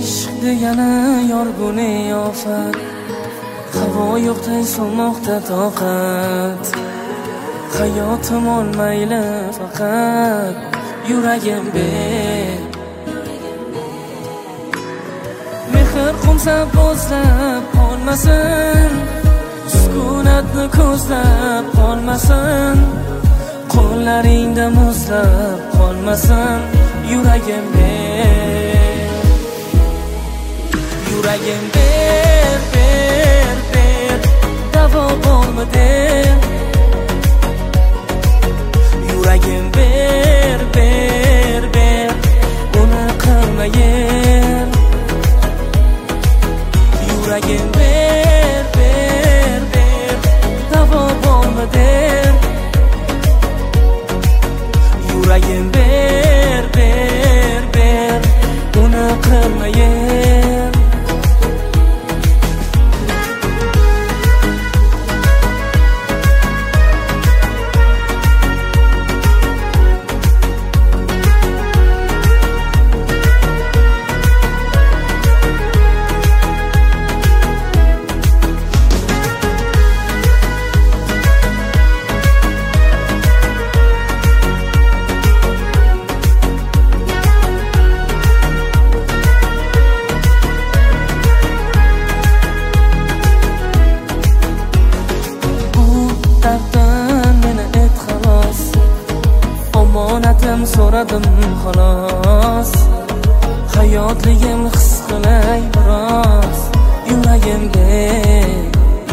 ishq degani yorguni ofat, havo yo'qday so'moqda toqat. Hayotim olmayli faqat yuragim ber. Mehr qumsab bo'zlab qolmasin, sukunatni ko'zlab qolmasin, qo'llaringda muzlab qolmasin yuragim ber. Yuragim ber, ber, ber, davo bormi der. Yuragim ber, ber, ber, uni qilmayin. Yuragim ber, ber, ber, davo bormi der. Yuragim ber, ber, ber, uni qilmayin. So'radim xolos, hayotligim his qilay biroz yuragim ber.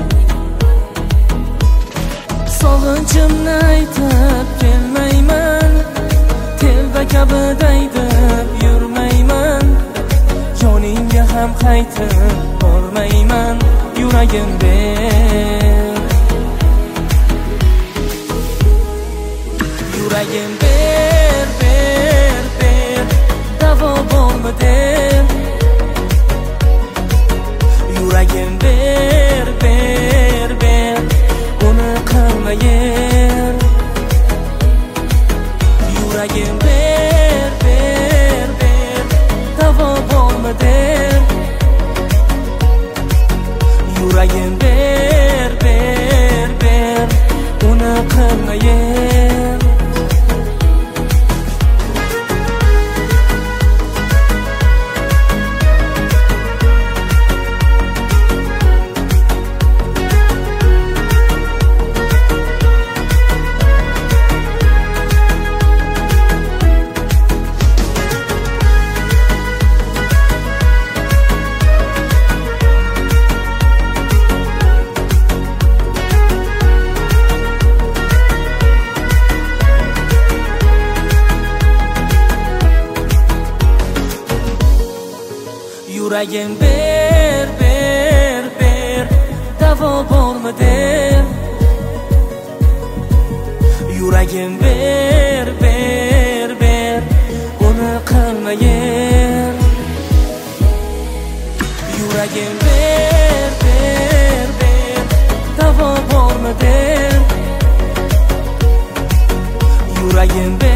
Sog'inchimni aytib kelmayman, telba kabi daydib yurmayman, yoningga ham qaytib bormayman yuragim ber. Yuragim ber, ber, ber, davo bormi der. Yuragim ber, ber, ber, uni qilmayin. Yuragim ber, ber, ber, davo bormi der. Yuragim ber, ber, ber, uni qilmayin. Yuragim ber, ber, ber, davo bormi der. Yuragim ber, ber, ber, uni qilmayin. Yuragim ber, ber, ber, davo bormi der. Yuragim ber.